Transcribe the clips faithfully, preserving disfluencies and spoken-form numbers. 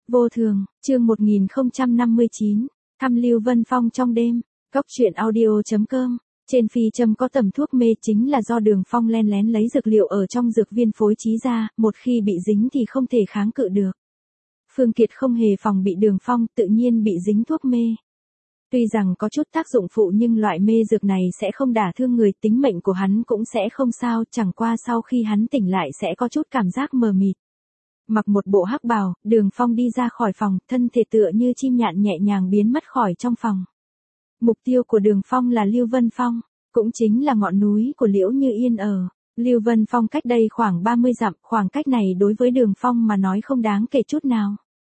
Vô thường, chương một nghìn không trăm năm mươi chín, thăm Lưu Vân Phong trong đêm. Góc truyện audio.com. Trên phi châm có tầm thuốc mê chính là do Đường Phong len lén lấy dược liệu ở trong dược viên phối trí ra, một khi bị dính thì không thể kháng cự được. Phương Kiệt không hề phòng bị Đường Phong tự nhiên bị dính thuốc mê. Tuy rằng có chút tác dụng phụ nhưng loại mê dược này sẽ không đả thương người, tính mệnh của hắn cũng sẽ không sao, chẳng qua sau khi hắn tỉnh lại sẽ có chút cảm giác mờ mịt. Mặc một bộ hắc bào, Đường Phong đi ra khỏi phòng, thân thể tựa như chim nhạn nhẹ nhàng biến mất khỏi trong phòng. Mục tiêu của Đường Phong là Lưu Vân Phong, cũng chính là ngọn núi của Liễu Như Yên ở. Lưu Vân Phong cách đây khoảng ba mươi dặm, khoảng cách này đối với Đường Phong mà nói không đáng kể chút nào.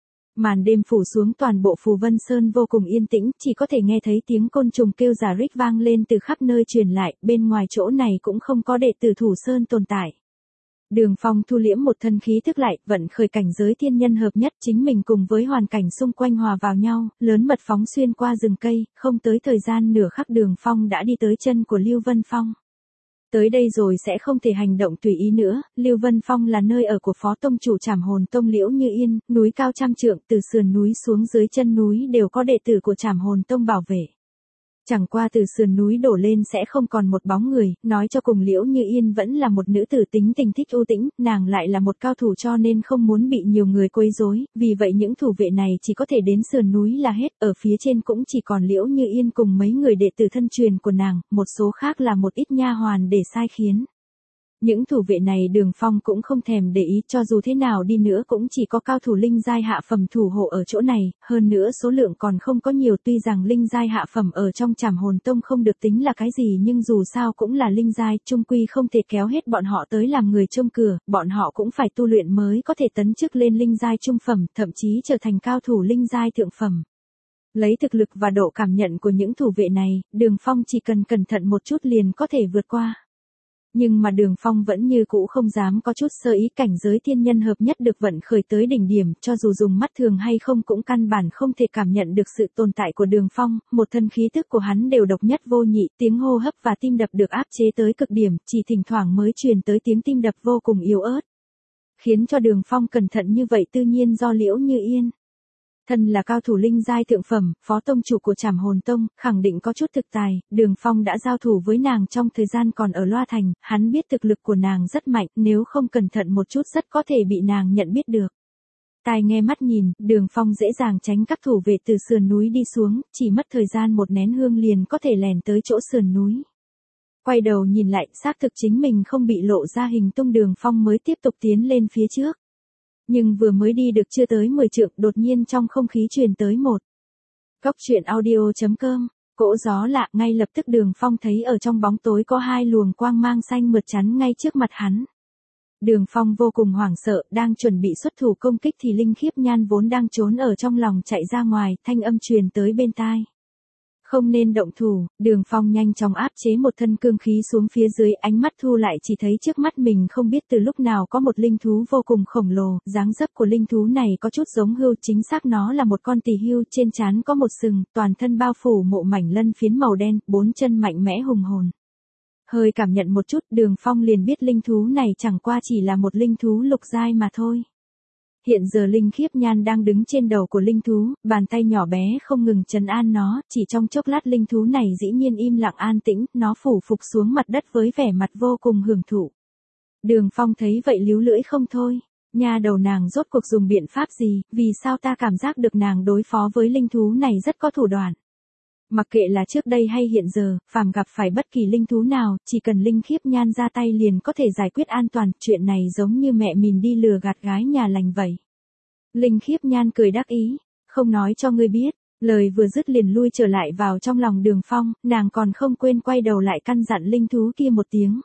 Màn đêm phủ xuống toàn bộ Phù Vân Sơn vô cùng yên tĩnh, chỉ có thể nghe thấy tiếng côn trùng kêu rả rích vang lên từ khắp nơi truyền lại, bên ngoài chỗ này cũng không có đệ tử Thủ Sơn tồn tại. Đường Phong thu liễm một thân khí thức lại, vận khởi cảnh giới thiên nhân hợp nhất, chính mình cùng với hoàn cảnh xung quanh hòa vào nhau, lớn mật phóng xuyên qua rừng cây, không tới thời gian nửa khắc Đường Phong đã đi tới chân của Lưu Vân Phong. Tới đây rồi sẽ không thể hành động tùy ý nữa, Lưu Vân Phong là nơi ở của Phó Tông chủ Trảm Hồn Tông Liễu Như Yên, núi cao trăm trượng, từ sườn núi xuống dưới chân núi đều có đệ tử của Trảm Hồn Tông bảo vệ. Chẳng qua từ sườn núi đổ lên sẽ không còn một bóng người, nói cho cùng Liễu Như Yên vẫn là một nữ tử tính tình thích u tĩnh, nàng lại là một cao thủ cho nên không muốn bị nhiều người quấy rối, vì vậy những thủ vệ này chỉ có thể đến sườn núi là hết, ở phía trên cũng chỉ còn Liễu Như Yên cùng mấy người đệ tử thân truyền của nàng, một số khác là một ít nha hoàn để sai khiến. Những thủ vệ này Đường Phong cũng không thèm để ý, cho dù thế nào đi nữa cũng chỉ có cao thủ linh giai hạ phẩm thủ hộ ở chỗ này, hơn nữa số lượng còn không có nhiều, tuy rằng linh giai hạ phẩm ở trong Trảm Hồn Tông không được tính là cái gì nhưng dù sao cũng là linh giai, chung quy không thể kéo hết bọn họ tới làm người trông cửa, bọn họ cũng phải tu luyện mới có thể tấn chức lên linh giai trung phẩm, thậm chí trở thành cao thủ linh giai thượng phẩm. Lấy thực lực và độ cảm nhận của những thủ vệ này, Đường Phong chỉ cần cẩn thận một chút liền có thể vượt qua. Nhưng mà Đường Phong vẫn như cũ không dám có chút sơ ý, cảnh giới thiên nhân hợp nhất được vận khởi tới đỉnh điểm, cho dù dùng mắt thường hay không cũng căn bản không thể cảm nhận được sự tồn tại của Đường Phong, một thân khí tức của hắn đều độc nhất vô nhị, tiếng hô hấp và tim đập được áp chế tới cực điểm, chỉ thỉnh thoảng mới truyền tới tiếng tim đập vô cùng yếu ớt. Khiến cho Đường Phong cẩn thận như vậy tự nhiên do Liễu Như Yên. Thân là cao thủ linh giai thượng phẩm, Phó Tông chủ của Trảm Hồn Tông, khẳng định có chút thực tài, Đường Phong đã giao thủ với nàng trong thời gian còn ở Loa Thành, hắn biết thực lực của nàng rất mạnh, nếu không cẩn thận một chút rất có thể bị nàng nhận biết được. Tai nghe mắt nhìn, Đường Phong dễ dàng tránh các thủ vệ từ sườn núi đi xuống, chỉ mất thời gian một nén hương liền có thể lèn tới chỗ sườn núi. Quay đầu nhìn lại, xác thực chính mình không bị lộ ra hình tung, Đường Phong mới tiếp tục tiến lên phía trước. Nhưng vừa mới đi được chưa tới mười trượng, đột nhiên trong không khí truyền tới một góc truyện audio.com, cỗ gió lạ, ngay lập tức Đường Phong thấy ở trong bóng tối có hai luồng quang mang xanh mượt chắn ngay trước mặt hắn. Đường Phong vô cùng hoảng sợ, đang chuẩn bị xuất thủ công kích thì Linh Khiếp Nhan vốn đang trốn ở trong lòng chạy ra ngoài, thanh âm truyền tới bên tai. Không nên động thủ, Đường Phong nhanh chóng áp chế một thân cương khí xuống phía dưới, ánh mắt thu lại chỉ thấy trước mắt mình không biết từ lúc nào có một linh thú vô cùng khổng lồ, dáng dấp của linh thú này có chút giống hươu, chính xác nó là một con tỳ hươu, trên trán có một sừng, toàn thân bao phủ mộ mảnh lân phiến màu đen, bốn chân mạnh mẽ hùng hồn. Hơi cảm nhận một chút, Đường Phong liền biết linh thú này chẳng qua chỉ là một linh thú lục giai mà thôi. Hiện giờ Linh Khiếp Nhan đang đứng trên đầu của linh thú, bàn tay nhỏ bé không ngừng trấn an nó, chỉ trong chốc lát linh thú này dĩ nhiên im lặng an tĩnh, nó phủ phục xuống mặt đất với vẻ mặt vô cùng hưởng thụ. Đường Phong thấy vậy líu lưỡi không thôi, nha đầu nàng rốt cuộc dùng biện pháp gì, vì sao ta cảm giác được nàng đối phó với linh thú này rất có thủ đoạn. Mặc kệ là trước đây hay hiện giờ, phàm gặp phải bất kỳ linh thú nào, chỉ cần Linh Khiếp Nhan ra tay liền có thể giải quyết an toàn, chuyện này giống như mẹ mình đi lừa gạt gái nhà lành vậy. Linh Khiếp Nhan cười đắc ý, không nói cho ngươi biết, lời vừa dứt liền lui trở lại vào trong lòng Đường Phong, nàng còn không quên quay đầu lại căn dặn linh thú kia một tiếng.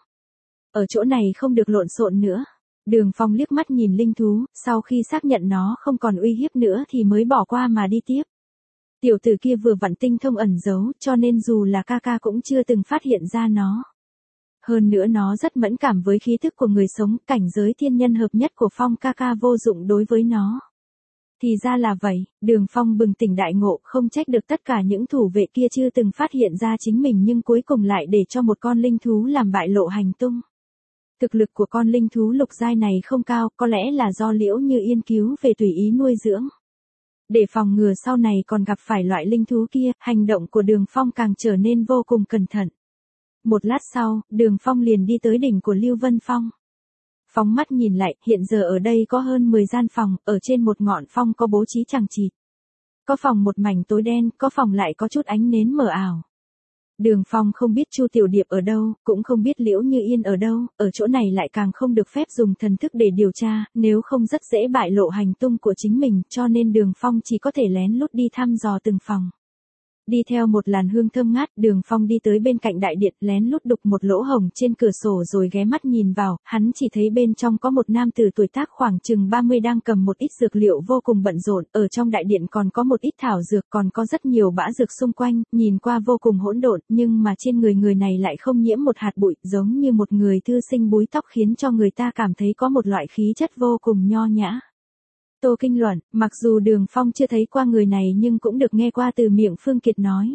Ở chỗ này không được lộn xộn nữa. Đường Phong liếc mắt nhìn linh thú, sau khi xác nhận nó không còn uy hiếp nữa thì mới bỏ qua mà đi tiếp. Tiểu tử kia vừa vặn tinh thông ẩn giấu, cho nên dù là ca ca cũng chưa từng phát hiện ra nó. Hơn nữa nó rất mẫn cảm với khí thức của người sống, cảnh giới thiên nhân hợp nhất của Phong ca ca vô dụng đối với nó. Thì ra là vậy, Đường Phong bừng tỉnh đại ngộ, không trách được tất cả những thủ vệ kia chưa từng phát hiện ra chính mình nhưng cuối cùng lại để cho một con linh thú làm bại lộ hành tung. Thực lực của con linh thú lục giai này không cao, có lẽ là do Liễu Như Yên cứu về tùy ý nuôi dưỡng. Để phòng ngừa sau này còn gặp phải loại linh thú kia, hành động của Đường Phong càng trở nên vô cùng cẩn thận. Một lát sau, Đường Phong liền đi tới đỉnh của Lưu Vân Phong. Phóng mắt nhìn lại, hiện giờ ở đây có hơn mười gian phòng, ở trên một ngọn phong có bố trí chằng chịt. Có phòng một mảnh tối đen, có phòng lại có chút ánh nến mờ ảo. Đường Phong không biết Chu Tiểu Điệp ở đâu, cũng không biết Liễu Như Yên ở đâu, ở chỗ này lại càng không được phép dùng thần thức để điều tra, nếu không rất dễ bại lộ hành tung của chính mình, cho nên Đường Phong chỉ có thể lén lút đi thăm dò từng phòng. Đi theo một làn hương thơm ngát, Đường Phong đi tới bên cạnh đại điện, lén lút đục một lỗ hổng trên cửa sổ rồi ghé mắt nhìn vào, hắn chỉ thấy bên trong có một nam tử tuổi tác khoảng chừng ba mươi đang cầm một ít dược liệu vô cùng bận rộn, ở trong đại điện còn có một ít thảo dược, còn có rất nhiều bã dược xung quanh, nhìn qua vô cùng hỗn độn, nhưng mà trên người người này lại không nhiễm một hạt bụi, giống như một người thư sinh búi tóc khiến cho người ta cảm thấy có một loại khí chất vô cùng nho nhã. Tô Kinh luận, mặc dù Đường Phong chưa thấy qua người này nhưng cũng được nghe qua từ miệng Phương Kiệt nói.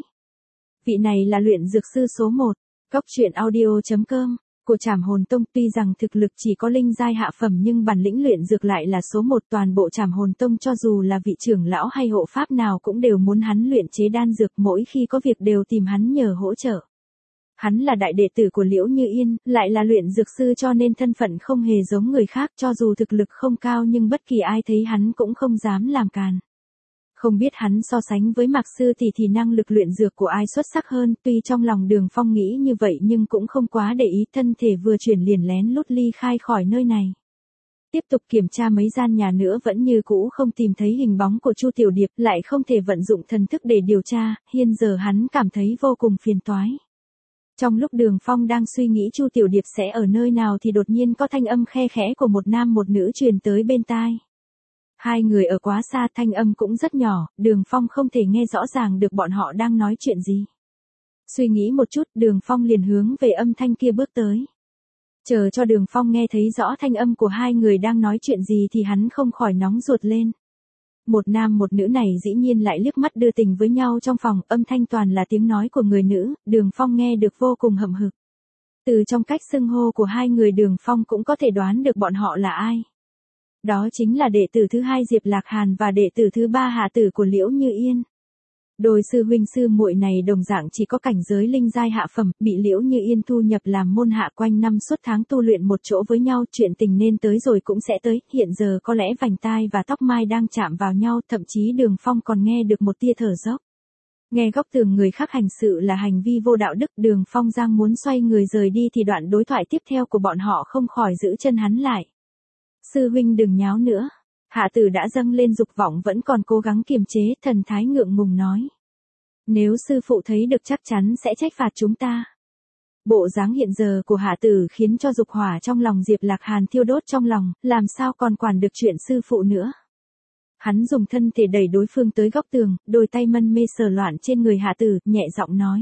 Vị này là luyện dược sư số một, Cốc Truyện Audio chấm com, của Trảm Hồn Tông. Tuy rằng thực lực chỉ có linh giai hạ phẩm nhưng bản lĩnh luyện dược lại là số một toàn bộ Trảm Hồn Tông, cho dù là vị trưởng lão hay hộ pháp nào cũng đều muốn hắn luyện chế đan dược, mỗi khi có việc đều tìm hắn nhờ hỗ trợ. Hắn là đại đệ tử của Liễu Như Yên, lại là luyện dược sư cho nên thân phận không hề giống người khác, cho dù thực lực không cao nhưng bất kỳ ai thấy hắn cũng không dám làm càn. Không biết hắn so sánh với Mạc Sư Tỷ thì năng lực luyện dược của ai xuất sắc hơn, tuy trong lòng Đường Phong nghĩ như vậy nhưng cũng không quá để ý, thân thể vừa chuyển liền lén lút ly khai khỏi nơi này. Tiếp tục kiểm tra mấy gian nhà nữa vẫn như cũ không tìm thấy hình bóng của Chu Tiểu Điệp, lại không thể vận dụng thần thức để điều tra, hiện giờ hắn cảm thấy vô cùng phiền toái. Trong lúc Đường Phong đang suy nghĩ Chu Tiểu Điệp sẽ ở nơi nào thì đột nhiên có thanh âm khe khẽ của một nam một nữ truyền tới bên tai. Hai người ở quá xa, thanh âm cũng rất nhỏ, Đường Phong không thể nghe rõ ràng được bọn họ đang nói chuyện gì. Suy nghĩ một chút, Đường Phong liền hướng về âm thanh kia bước tới. Chờ cho Đường Phong nghe thấy rõ thanh âm của hai người đang nói chuyện gì thì hắn không khỏi nóng ruột lên. Một nam một nữ này dĩ nhiên lại liếc mắt đưa tình với nhau trong phòng, âm thanh toàn là tiếng nói của người nữ, Đường Phong nghe được vô cùng hậm hực. Từ trong cách xưng hô của hai người Đường Phong cũng có thể đoán được bọn họ là ai. Đó chính là đệ tử thứ hai Diệp Lạc Hàn và đệ tử thứ ba hạ tử của Liễu Như Yên. Đôi sư huynh sư muội này đồng dạng chỉ có cảnh giới linh giai hạ phẩm, bị Liễu Như Yên thu nhập làm môn hạ, quanh năm suốt tháng tu luyện một chỗ với nhau, chuyện tình nên tới rồi cũng sẽ tới, hiện giờ có lẽ vành tai và tóc mai đang chạm vào nhau, thậm chí Đường Phong còn nghe được một tia thở dốc. Nghe góc tường người khác hành sự là hành vi vô đạo đức, Đường Phong giang muốn xoay người rời đi thì đoạn đối thoại tiếp theo của bọn họ không khỏi giữ chân hắn lại. Sư huynh đừng nháo nữa. Hạ tử đã dâng lên dục vọng vẫn còn cố gắng kiềm chế, thần thái ngượng ngùng nói. Nếu sư phụ thấy được chắc chắn sẽ trách phạt chúng ta. Bộ dáng hiện giờ của hạ tử khiến cho dục hỏa trong lòng Diệp Lạc Hàn thiêu đốt trong lòng, làm sao còn quản được chuyện sư phụ nữa. Hắn dùng thân thể đẩy đối phương tới góc tường, đôi tay mân mê sờ loạn trên người hạ tử, nhẹ giọng nói.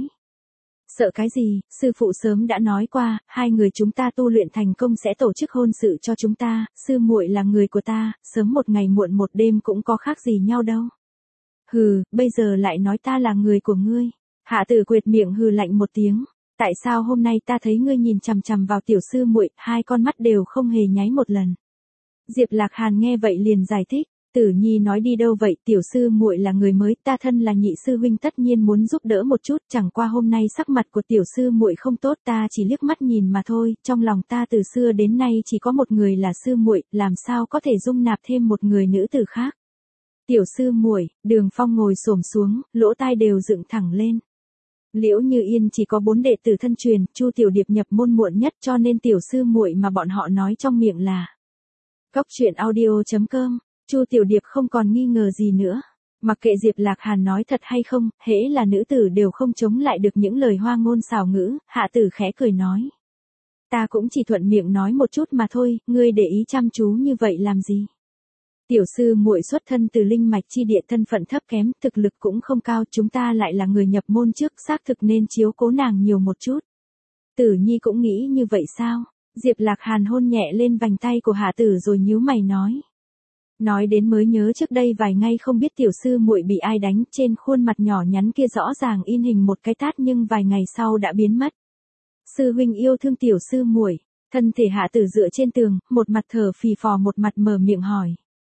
Sợ cái gì, sư phụ sớm đã nói qua, hai người chúng ta tu luyện thành công sẽ tổ chức hôn sự cho chúng ta, sư muội là người của ta, sớm một ngày muộn một đêm cũng có khác gì nhau đâu. Hừ, bây giờ lại nói ta là người của ngươi. Hạ tử quệt miệng hừ lạnh một tiếng, tại sao hôm nay ta thấy ngươi nhìn chằm chằm vào tiểu sư muội, hai con mắt đều không hề nháy một lần. Diệp Lạc Hàn nghe vậy liền giải thích. Tử Nhi nói đi đâu vậy, tiểu sư muội là người mới, ta thân là nhị sư huynh tất nhiên muốn giúp đỡ một chút, chẳng qua hôm nay sắc mặt của tiểu sư muội không tốt, ta chỉ liếc mắt nhìn mà thôi, trong lòng ta từ xưa đến nay chỉ có một người là sư muội, làm sao có thể dung nạp thêm một người nữ tử khác. Tiểu sư muội, Đường Phong ngồi xổm xuống, lỗ tai đều dựng thẳng lên. Liễu Như Yên chỉ có bốn đệ tử thân truyền, Chu Tiểu Điệp nhập môn muộn nhất cho nên tiểu sư muội mà bọn họ nói trong miệng là. Cốc Truyện Audio chấm com. Chu Tiểu Điệp không còn nghi ngờ gì nữa. Mặc kệ Diệp Lạc Hàn nói thật hay không, hễ là nữ tử đều không chống lại được những lời hoa ngôn xảo ngữ, hạ tử khẽ cười nói. Ta cũng chỉ thuận miệng nói một chút mà thôi, ngươi để ý chăm chú như vậy làm gì? Tiểu sư muội xuất thân từ linh mạch chi địa, thân phận thấp kém, thực lực cũng không cao, chúng ta lại là người nhập môn trước, xác thực nên chiếu cố nàng nhiều một chút. Tử Nhi cũng nghĩ như vậy sao? Diệp Lạc Hàn hôn nhẹ lên vành tay của hạ tử rồi nhíu mày nói. Nói đến mới nhớ trước đây vài ngày không biết tiểu sư muội bị ai đánh, trên khuôn mặt nhỏ nhắn kia rõ ràng in hình một cái tát nhưng vài ngày sau đã biến mất. Sư huynh yêu thương tiểu sư muội, thân thể hạ tử dựa trên tường, một mặt thở phì phò một mặt mở miệng hỏi.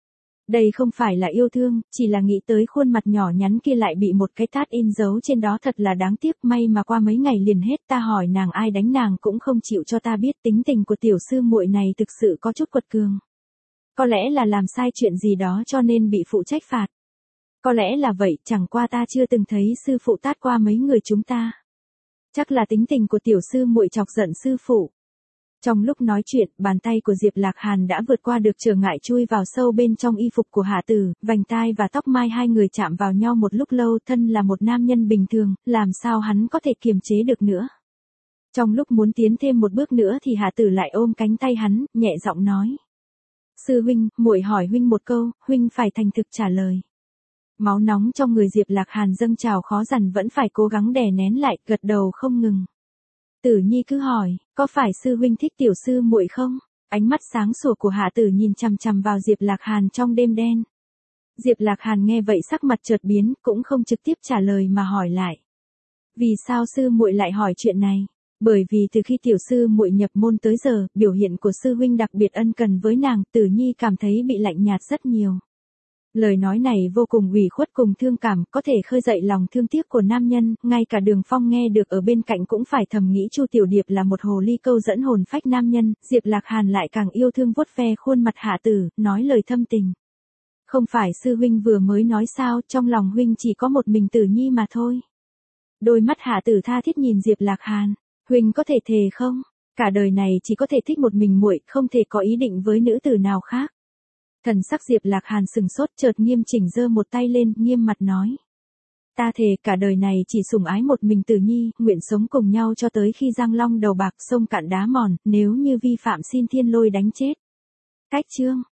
Đây không phải là yêu thương, chỉ là nghĩ tới khuôn mặt nhỏ nhắn kia lại bị một cái tát in dấu trên đó thật là đáng tiếc, may mà qua mấy ngày liền hết, ta hỏi nàng ai đánh nàng cũng không chịu cho ta biết, tính tình của tiểu sư muội này thực sự có chút quật cường. Có lẽ là làm sai chuyện gì đó cho nên bị phụ trách phạt. Có lẽ là vậy, chẳng qua ta chưa từng thấy sư phụ tát qua mấy người chúng ta. Chắc là tính tình của tiểu sư muội chọc giận sư phụ. Trong lúc nói chuyện, bàn tay của Diệp Lạc Hàn đã vượt qua được trở ngại chui vào sâu bên trong y phục của Hạ Tử, vành tai và tóc mai hai người chạm vào nhau một lúc lâu, thân là một nam nhân bình thường, làm sao hắn có thể kiềm chế được nữa. Trong lúc muốn tiến thêm một bước nữa thì Hạ Tử lại ôm cánh tay hắn, nhẹ giọng nói. Sư huynh, muội hỏi huynh một câu, huynh phải thành thực trả lời. Máu nóng trong người Diệp Lạc Hàn dâng trào khó dằn vẫn phải cố gắng đè nén lại, gật đầu không ngừng. Tử Nhi cứ hỏi, có phải sư huynh thích tiểu sư muội không? Ánh mắt sáng sủa của Hạ Tử nhìn chằm chằm vào Diệp Lạc Hàn trong đêm đen. Diệp Lạc Hàn nghe vậy sắc mặt chợt biến, cũng không trực tiếp trả lời mà hỏi lại. Vì sao sư muội lại hỏi chuyện này? Bởi vì từ khi tiểu sư muội nhập môn tới giờ, biểu hiện của sư huynh đặc biệt ân cần với nàng, Tử Nhi cảm thấy bị lạnh nhạt rất nhiều. Lời nói này vô cùng ủy khuất cùng thương cảm, có thể khơi dậy lòng thương tiếc của nam nhân, ngay cả Đường Phong nghe được ở bên cạnh cũng phải thầm nghĩ Chu Tiểu Điệp là một hồ ly câu dẫn hồn phách nam nhân, Diệp Lạc Hàn lại càng yêu thương vuốt ve khuôn mặt Hạ Tử, nói lời thâm tình. Không phải sư huynh vừa mới nói sao, trong lòng huynh chỉ có một mình Tử Nhi mà thôi. Đôi mắt Hạ Tử tha thiết nhìn Diệp Lạc Hàn, huynh có thể thề không? Cả đời này chỉ có thể thích một mình muội, không thể có ý định với nữ tử nào khác. Thần sắc Diệp Lạc Hàn sừng sốt, chợt nghiêm chỉnh giơ một tay lên, nghiêm mặt nói. Ta thề cả đời này chỉ sủng ái một mình Tử Nhi, nguyện sống cùng nhau cho tới khi Giang Long đầu bạc sông cạn đá mòn, nếu như vi phạm xin thiên lôi đánh chết. Cách chương.